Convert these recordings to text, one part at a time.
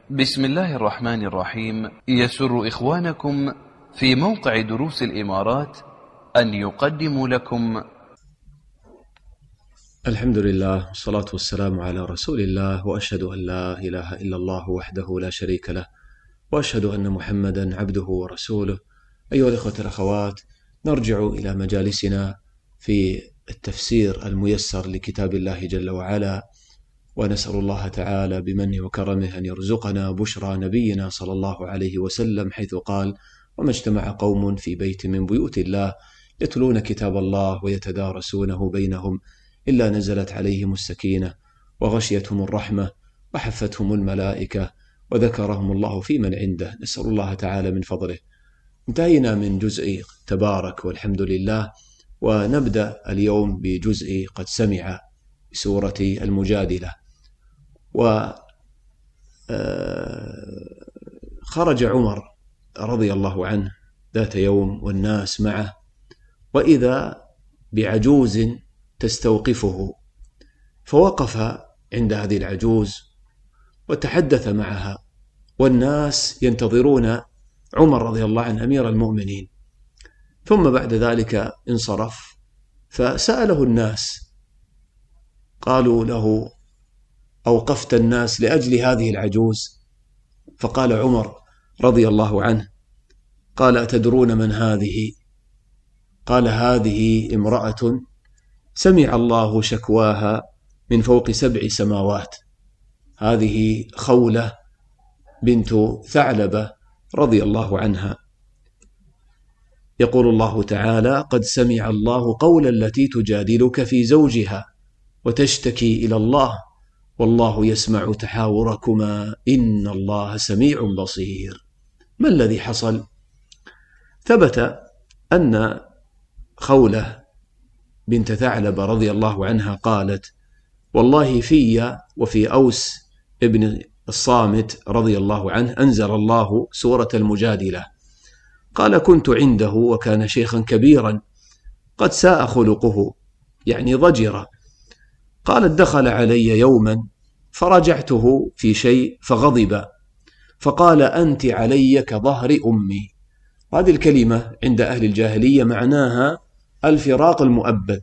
بسم الله الرحمن الرحيم. يسر إخوانكم في موقع دروس الإمارات أن يقدموا لكم الحمد لله والصلاة والسلام على رسول الله، وأشهد أن لا إله إلا الله وحده لا شريك له، وأشهد أن محمدا عبده ورسوله. أيها الإخوة والأخوات، نرجع إلى مجالسنا في التفسير الميسر لكتاب الله جل وعلا، ونسأل الله تعالى بمنه وكرمه أن يرزقنا بشرى نبينا صلى الله عليه وسلم، حيث قال: وما اجتمع قوم في بيت من بيوت الله يتلون كتاب الله ويتدارسونه بينهم إلا نزلت عليهم السكينة وغشيتهم الرحمة وحفتهم الملائكة وذكرهم الله في من عنده. نسأل الله تعالى من فضله. انتهينا من جزء تبارك والحمد لله، ونبدأ اليوم بجزء قد سمع بسورة المجادلة. وخرج عمر رضي الله عنه ذات يوم والناس معه، وإذا بعجوز تستوقفه، فوقف عند هذه العجوز وتحدث معها، والناس ينتظرون عمر رضي الله عنه أمير المؤمنين. ثم بعد ذلك انصرف، فسأله الناس، قالوا له: أوقفت الناس لأجل هذه العجوز؟ فقال عمر رضي الله عنه: قال: أتدرون من هذه؟ قال: هذه امرأة سمع الله شكواها من فوق 7 سماوات. هذه خولة بنت ثعلبة رضي الله عنها. يقول الله تعالى: قد سمع الله قول التي تجادلك في زوجها وتشتكي إلى الله والله يسمع تحاوركما إن الله سميع بصير. ما الذي حصل؟ ثبت أن خولة بنت ثعلبة رضي الله عنها قالت: والله في وفي أوس ابن الصامت رضي الله عنه أنزل الله سورة المجادلة. قال: كنت عنده وكان شيخا كبيرا قد ساء خلقه، يعني ضجر. قالت: دخل علي يوما فرجعته في شيء فغضب، فقال: أنت علي كظهر أمي. هذه الكلمة عند أهل الجاهلية معناها الفراق المؤبد.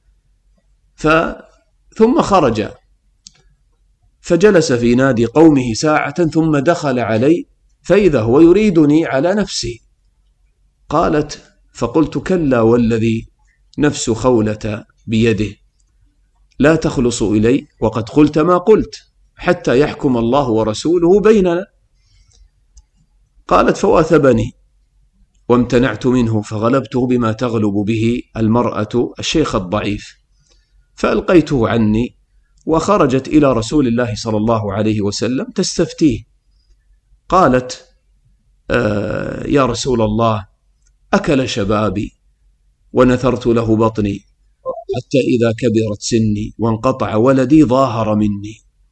ثم خرج فجلس في نادي قومه ساعة، ثم دخل علي فإذا هو يريدني على نفسي. قالت: فقلت: كلا والذي نفس خولة بيده لا تخلص إلي وقد قلت ما قلت حتى يحكم الله ورسوله بيننا. قالت: فواثبني وامتنعت منه، فغلبته بما تغلب به المرأة الشيخ الضعيف، فألقيته عني، وخرجت إلى رسول الله صلى الله عليه وسلم تستفتيه. قالت: يا رسول الله، أكل شبابي ونثرت له بطني، حتى إذا كبرت سني وانقطع ولدي ظاهر مني.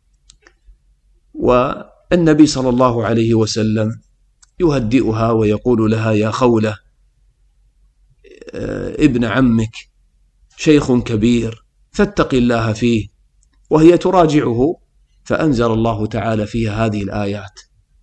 والنبي صلى الله عليه وسلم يهدئها ويقول لها: يا خولة، ابن عمك شيخ كبير فاتق الله فيه. وهي تراجعه، فأنزل الله تعالى فيها هذه الآيات.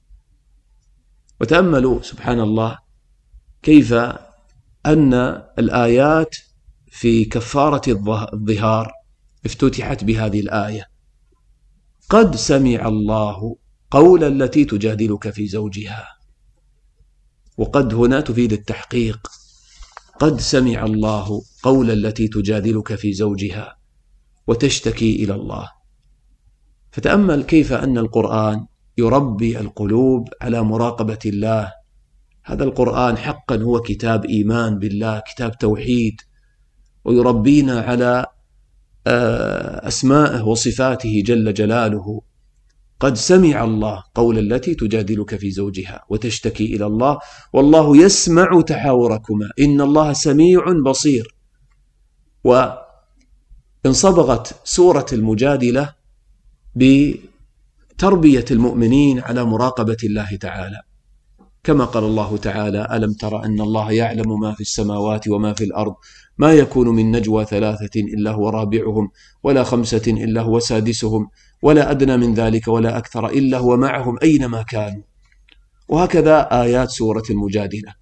وتأملوا سبحان الله كيف أن الآيات في كفارة الظهار افتتحت بهذه الآية: قد سمع الله قول التي تجادلك في زوجها. وقد هنا تفيد التحقيق، قد سمع الله قول التي تجادلك في زوجها وتشتكي إلى الله. فتأمل كيف أن القرآن يربي القلوب على مراقبة الله. هذا القرآن حقا هو كتاب إيمان بالله، كتاب توحيد، ويربينا على أسمائه وصفاته جل جلاله. قد سمع الله قول التي تجادلك في زوجها وتشتكي إلى الله والله يسمع تحاوركما إن الله سميع بصير. وانصبغت سورة المجادلة بتربية المؤمنين على مراقبة الله تعالى. كما قال الله تعالى: ألم تر أن الله يعلم ما في السماوات وما في الأرض ما يكون من نجوى 3 إلا هو رابعهم ولا 5 إلا هو سادسهم ولا أدنى من ذلك ولا أكثر إلا هو معهم أينما كانوا. وهكذا آيات سورة المجادلة.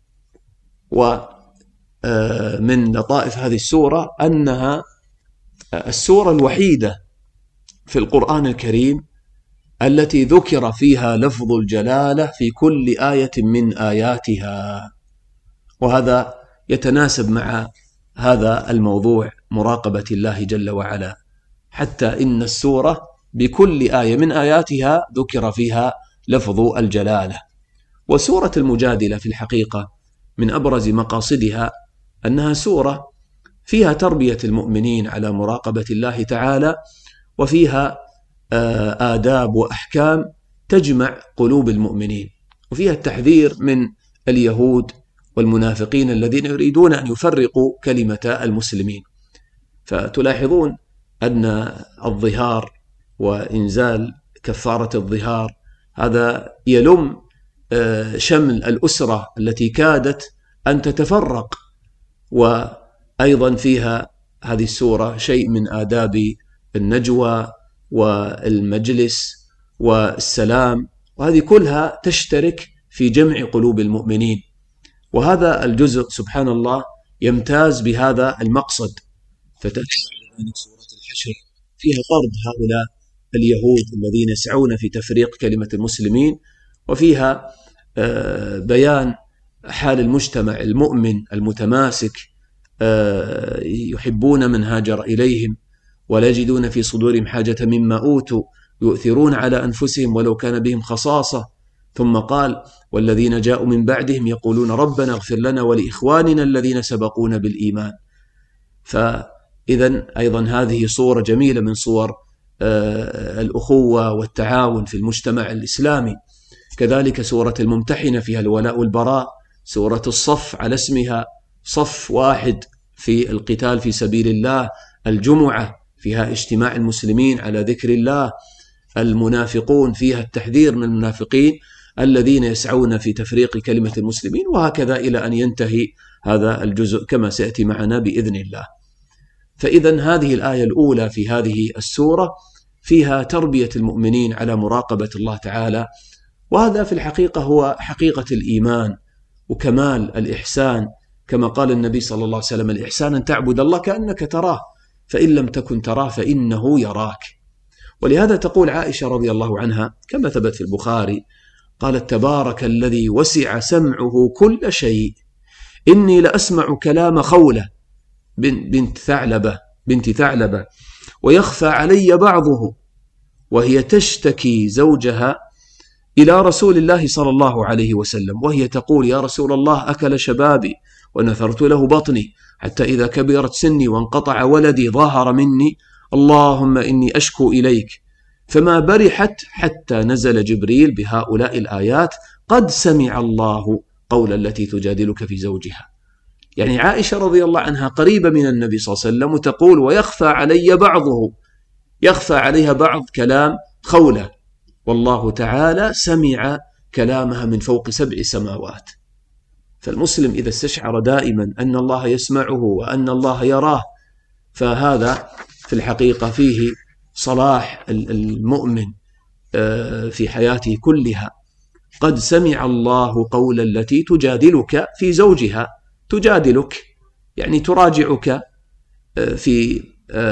ومن لطائف هذه السورة أنها السورة الوحيدة في القرآن الكريم التي ذكر فيها لفظ الجلالة في كل آية من آياتها، وهذا يتناسب مع هذا الموضوع مراقبة الله جل وعلا، حتى إن السورة بكل آية من آياتها ذكر فيها لفظ الجلالة. وسورة المجادلة في الحقيقة من أبرز مقاصدها أنها سورة فيها تربية المؤمنين على مراقبة الله تعالى، وفيها آداب وأحكام تجمع قلوب المؤمنين، وفيها التحذير من اليهود والمنافقين الذين يريدون أن يفرقوا كلمة المسلمين. فتلاحظون أن الظهار وإنزال كفارة الظهار هذا يلم شمل الأسرة التي كادت أن تتفرق. وأيضا فيها هذه السورة شيء من آداب النجوى والمجلس والسلام، وهذه كلها تشترك في جمع قلوب المؤمنين. وهذا الجزء سبحان الله يمتاز بهذا المقصد. فتأتي بعد ذلك سورة الحشر فيها طرد هؤلاء اليهود الذين يسعون في تفريق كلمة المسلمين، وفيها بيان حال المجتمع المؤمن المتماسك، يحبون من هاجر إليهم ولا يجدون في صدورهم حاجة مما أوتوا يؤثرون على أنفسهم ولو كان بهم خصاصة. ثم قال: والذين جاءوا من بعدهم يقولون ربنا اغفر لنا ولإخواننا الذين سبقونا بالإيمان. فإذا أيضا هذه صورة جميلة من صور الأخوة والتعاون في المجتمع الإسلامي. كذلك سورة الممتحنة فيها الولاء والبراء. سورة الصف على اسمها، صف واحد في القتال في سبيل الله. الجمعة فيها اجتماع المسلمين على ذكر الله. المنافقون فيها التحذير من المنافقين الذين يسعون في تفريق كلمة المسلمين، وهكذا إلى أن ينتهي هذا الجزء كما سيأتي معنا بإذن الله. فإذا هذه الآية الأولى في هذه السورة فيها تربية المؤمنين على مراقبة الله تعالى، وهذا في الحقيقة هو حقيقة الإيمان وكمال الإحسان، كما قال النبي صلى الله عليه وسلم: الإحسان أن تعبد الله كأنك تراه فإن لم تكن تراه فإنه يراك. ولهذا تقول عائشة رضي الله عنها كما ثبت في البخاري قالت: تبارك الذي وسع سمعه كل شيء، إني لأسمع كلام خولة بنت ثعلبة ويخفى علي بعضه، وهي تشتكي زوجها إلى رسول الله صلى الله عليه وسلم، وهي تقول: يا رسول الله أكل شبابي ونثرت له بطني حتى إذا كبرت سني وانقطع ولدي ظاهر مني، اللهم إني أشكو إليك. فما برحت حتى نزل جبريل بهؤلاء الآيات: قد سمع الله قول التي تجادلك في زوجها. يعني عائشة رضي الله عنها قريبة من النبي صلى الله عليه وسلم وتقول: ويخفى علي بعضه، يخفى عليها بعض كلام خولة، والله تعالى سمع كلامها من فوق 7 سماوات. فالمسلم إذا استشعر دائما أن الله يسمعه وأن الله يراه، فهذا في الحقيقة فيه صلاح المؤمن في حياته كلها. قد سمع الله قول التي تجادلك في زوجها. تجادلك يعني تراجعك في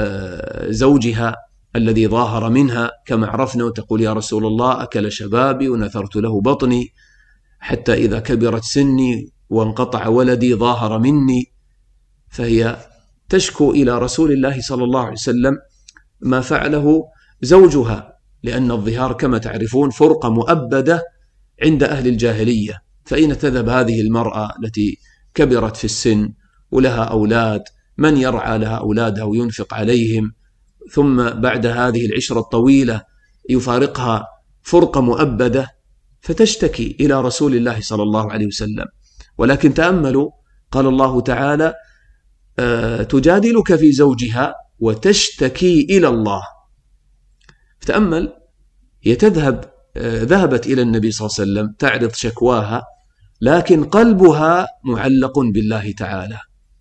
زوجها الذي ظاهر منها كما عرفنا، وتقول: يا رسول الله أكل شبابي ونثرت له بطني حتى إذا كبرت سني وانقطع ولدي ظاهر مني. فهي تشكو إلى رسول الله صلى الله عليه وسلم ما فعله زوجها، لأن الظهار كما تعرفون فرقة مؤبدة عند أهل الجاهلية. فأين تذهب هذه المرأة التي كبرت في السن ولها أولاد؟ من يرعى لها أولادها وينفق عليهم؟ ثم بعد هذه العشرة الطويلة يفارقها فرقة مؤبدة، فتشتكي إلى رسول الله صلى الله عليه وسلم. ولكن تأملوا، قال الله تعالى: تجادلك في زوجها وتشتكي إلى الله. فتأمل، هي ذهبت إلى النبي صلى الله عليه وسلم تعرض شكواها لكن قلبها معلق بالله تعالى،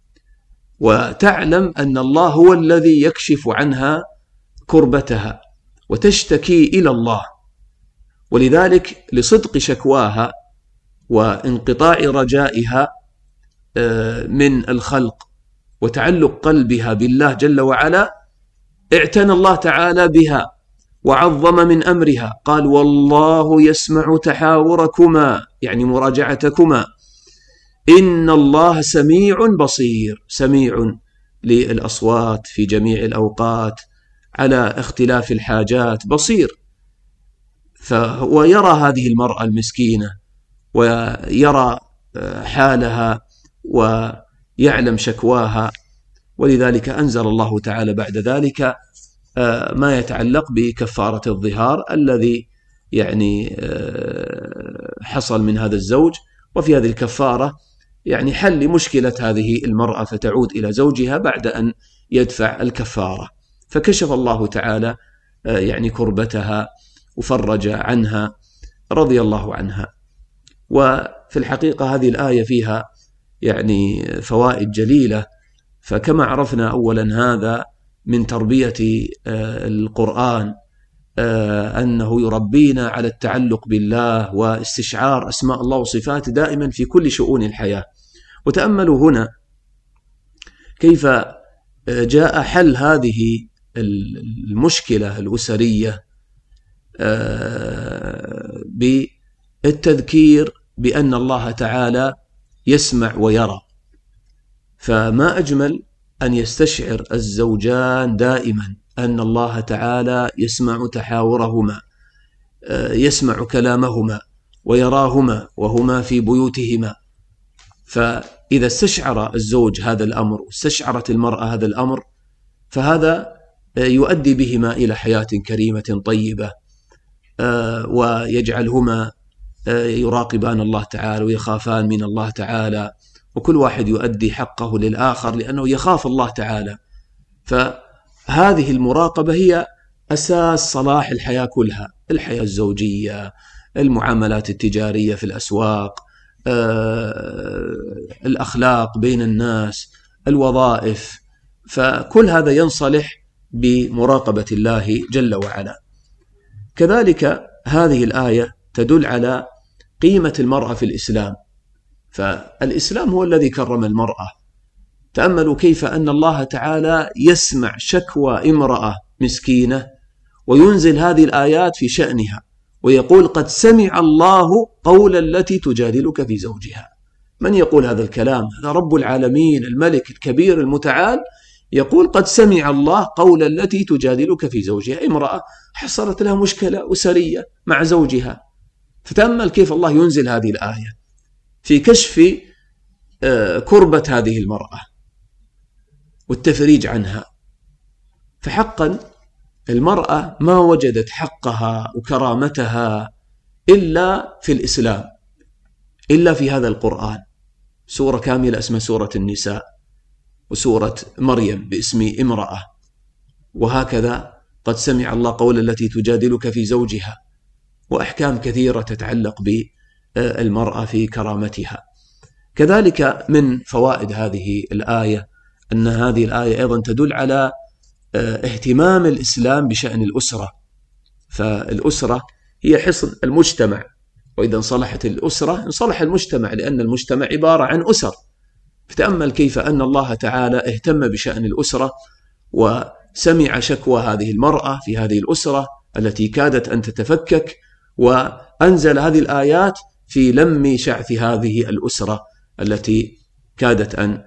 وتعلم أن الله هو الذي يكشف عنها كربتها وتشتكي إلى الله. ولذلك لصدق شكواها وانقطاع رجائها من الخلق وتعلق قلبها بالله جل وعلا، اعتنى الله تعالى بها وعظم من أمرها. قال: والله يسمع تحاوركما، يعني مراجعتكما، إن الله سميع بصير. سميع للأصوات في جميع الأوقات على اختلاف الحاجات، بصير. فهو يرى هذه المرأة المسكينة ويرى حالها ويعلم شكواها، ولذلك أنزل الله تعالى بعد ذلك ما يتعلق بكفارة الظهار الذي يعني حصل من هذا الزوج. وفي هذه الكفارة يعني حل مشكلة هذه المرأة فتعود إلى زوجها بعد أن يدفع الكفارة. فكشف الله تعالى يعني كربتها وفرج عنها رضي الله عنها. وفي الحقيقة هذه الآية فيها يعني فوائد جليلة. فكما عرفنا أولا هذا من تربية القرآن أنه يربينا على التعلق بالله واستشعار أسماء الله وصفاته دائما في كل شؤون الحياة. وتأملوا هنا كيف جاء حل هذه المشكلة الأسرية بالتذكير بأن الله تعالى يسمع ويرى. فما أجمل أن يستشعر الزوجان دائما أن الله تعالى يسمع تحاورهما، يسمع كلامهما ويراهما وهما في بيوتهما. فإذا استشعر الزوج هذا الأمر واستشعرت المرأة هذا الأمر، فهذا يؤدي بهما إلى حياة كريمة طيبة، ويجعلهما يراقبان الله تعالى ويخافان من الله تعالى، وكل واحد يؤدي حقه للآخر لأنه يخاف الله تعالى. فهذه المراقبة هي أساس صلاح الحياة كلها، الحياة الزوجية، المعاملات التجارية في الأسواق، الأخلاق بين الناس، الوظائف. فكل هذا ينصلح بمراقبة الله جل وعلا. كذلك هذه الآية تدل على قيمة المرأة في الإسلام. فالإسلام هو الذي كرم المرأة. تأملوا كيف أن الله تعالى يسمع شكوى امرأة مسكينة وينزل هذه الآيات في شأنها ويقول: قد سمع الله قول التي تجادلك في زوجها. من يقول هذا الكلام؟ هذا رب العالمين الملك الكبير المتعال يقول: قد سمع الله قول التي تجادلك في زوجها. امرأة حصلت لها مشكلة أسرية مع زوجها، فتأمل كيف الله ينزل هذه الآية في كشف كربة هذه المرأة والتفريج عنها. فحقا المرأة ما وجدت حقها وكرامتها إلا في الإسلام، إلا في هذا القرآن. سورة كاملة اسمها سورة النساء، وسورة مريم باسم امرأة، وهكذا قد سمع الله قول التي تجادلك في زوجها، وأحكام كثيرة تتعلق بالمرأة في كرامتها. كذلك من فوائد هذه الآية أن هذه الآية أيضا تدل على اهتمام الإسلام بشأن الأسرة. فالأسرة هي حصن المجتمع، وإذا انصلحت الأسرة انصلح المجتمع، لأن المجتمع عبارة عن أسر. فتأمل كيف أن الله تعالى اهتم بشأن الأسرة وسمع شكوى هذه المرأة في هذه الأسرة التي كادت أن تتفكك، وأنزل هذه الآيات في لم شعث هذه الأسرة التي كادت أن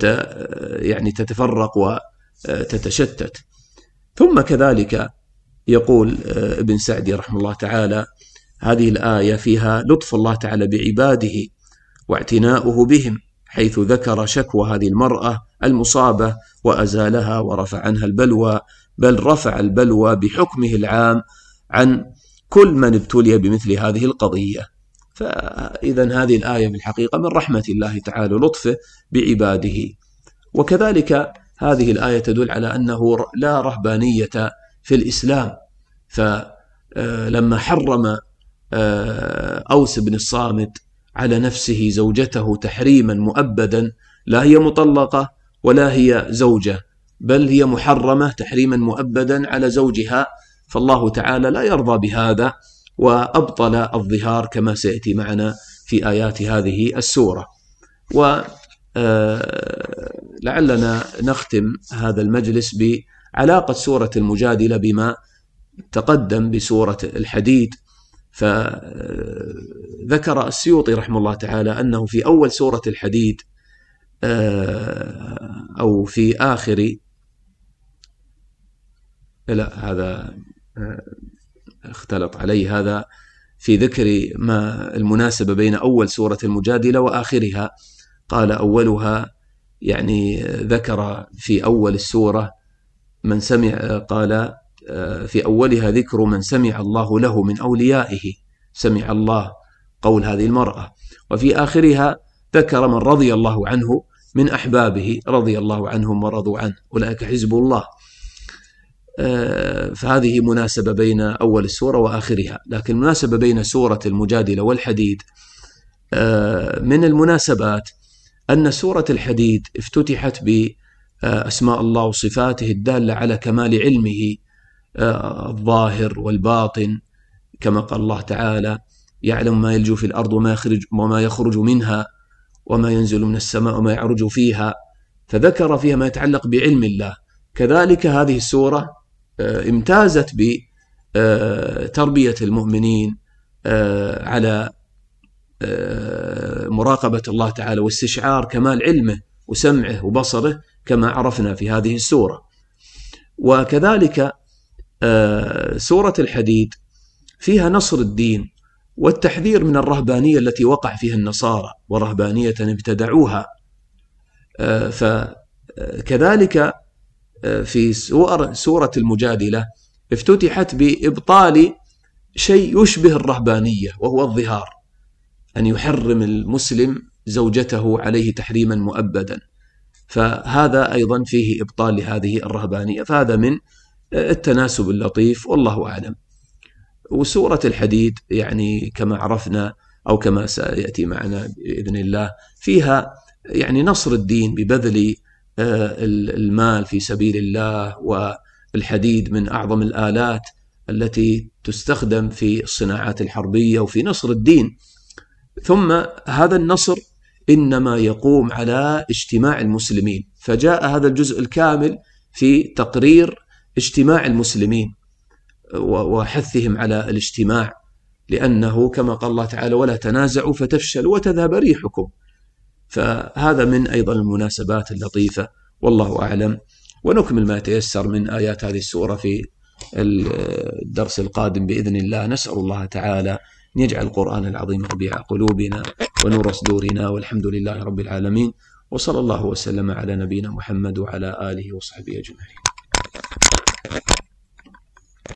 تتفرق وتتشتت. ثم كذلك يقول ابن سعدي رحمه الله تعالى: هذه الآية فيها لطف الله تعالى بعباده واعتناؤه بهم، حيث ذكر شكوى هذه المرأة المصابة وأزالها ورفع عنها البلوى، بل رفع البلوى بحكمه العام عن كل من ابتلي بمثل هذه القضية. فإذا هذه الآية بالحقيقة من رحمة الله تعالى لطفه بعباده. وكذلك هذه الآية تدل على أنه لا رهبانية في الإسلام. فلما حرم أوس بن الصامت على نفسه زوجته تحريما مؤبدا، لا هي مطلقة ولا هي زوجة، بل هي محرمة تحريما مؤبدا على زوجها، فالله تعالى لا يرضى بهذا وأبطل الظهار كما سيأتي معنا في آيات هذه السورة. ولعلنا نختم هذا المجلس بعلاقة سورة المجادلة بما تقدم بسورة الحديد. فذكر السيوطي رحمه الله تعالى أنه في أول سورة الحديد أو في آخر، لا هذا اختلط علي، هذا في ذكر ما المناسبة بين أول سورة المجادلة وآخرها. قال أولها يعني ذكر في أول السورة من سمع، قال في أولها ذكر من سمع الله له من أوليائه، سمع الله قول هذه المرأة. وفي آخرها ذكر من رضي الله عنه من أحبابه، رضي الله عنهم ورضوا عنه، أولئك حزب الله. فهذه مناسبة بين أول السورة وآخرها. لكن المناسبة بين سورة المجادلة والحديد من المناسبات أن سورة الحديد افتتحت بأسماء الله وصفاته الدالة على كمال علمه الظاهر والباطن، كما قال الله تعالى: يعلم ما يلج في الأرض وما يخرج منها وما ينزل من السماء وما يعرج فيها، فذكر فيها ما يتعلق بعلم الله. كذلك هذه السورة امتازت بتربية المؤمنين على مراقبة الله تعالى واستشعار كمال علمه وسمعه وبصره كما عرفنا في هذه السورة. وكذلك سورة الحديد فيها نصر الدين والتحذير من الرهبانية التي وقع فيها النصارى، ورهبانية ابتدعوها. فكذلك في سورة المجادلة افتتحت بإبطال شيء يشبه الرهبانية، وهو الظهار، أن يحرم المسلم زوجته عليه تحريما مؤبدا، فهذا أيضا فيه إبطال لهذه الرهبانية. فهذا من التناسب اللطيف والله أعلم. وسورة الحديد يعني كما عرفنا أو كما سيأتي معنا بإذن الله فيها يعني نصر الدين ببذل المال في سبيل الله، والحديد من أعظم الآلات التي تستخدم في الصناعات الحربية وفي نصر الدين. ثم هذا النصر إنما يقوم على اجتماع المسلمين، فجاء هذا الجزء الكامل في تقرير اجتماع المسلمين وحثهم على الاجتماع، لأنه كما قال الله تعالى: ولا تنازعوا فتفشلوا وتذهب ريحكم. فهذا من أيضا المناسبات اللطيفة والله أعلم. ونكمل ما يتيسر من آيات هذه السورة في الدرس القادم بإذن الله. نسأل الله تعالى أن يجعل القرآن العظيم ربيع قلوبنا ونور صدورنا، والحمد لله رب العالمين، وصلى الله وسلم على نبينا محمد وعلى آله وصحبه أجمعين.